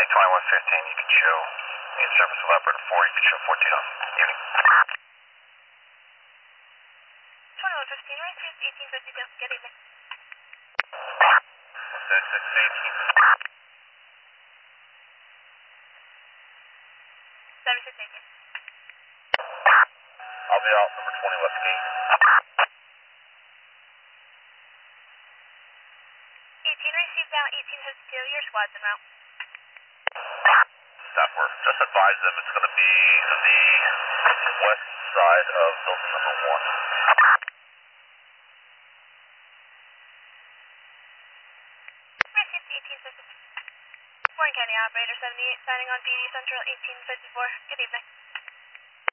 2115, you can show in service of Leopard 4, you can show 14 on. Evening. 2115, received 1852. Good evening. 7618. I'll be out number 20 West Gate. 18 received down 1852, your squad's en route. Staffer, just advise them it's going to be to the west side of building number 1. Received 1852. Warren County Operator 78, signing on BD Central 1854. Good evening.